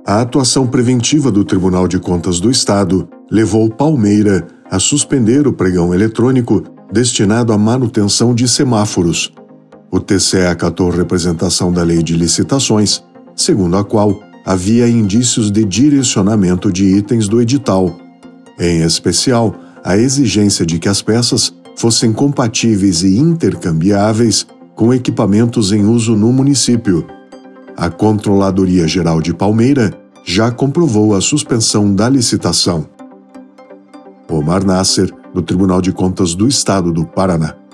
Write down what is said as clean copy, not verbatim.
A atuação preventiva do Tribunal de Contas do Estado levou Palmeira a suspender o pregão eletrônico destinado à manutenção de semáforos. O TCE acatou representação da Lei de Licitações, segundo a qual havia indícios de direcionamento de itens do edital, em especial a exigência de que as peças fossem compatíveis e intercambiáveis com equipamentos em uso no município. A Controladoria Geral de Palmeira já comprovou a suspensão da licitação. Omar Nasser, do Tribunal de Contas do Estado do Paraná.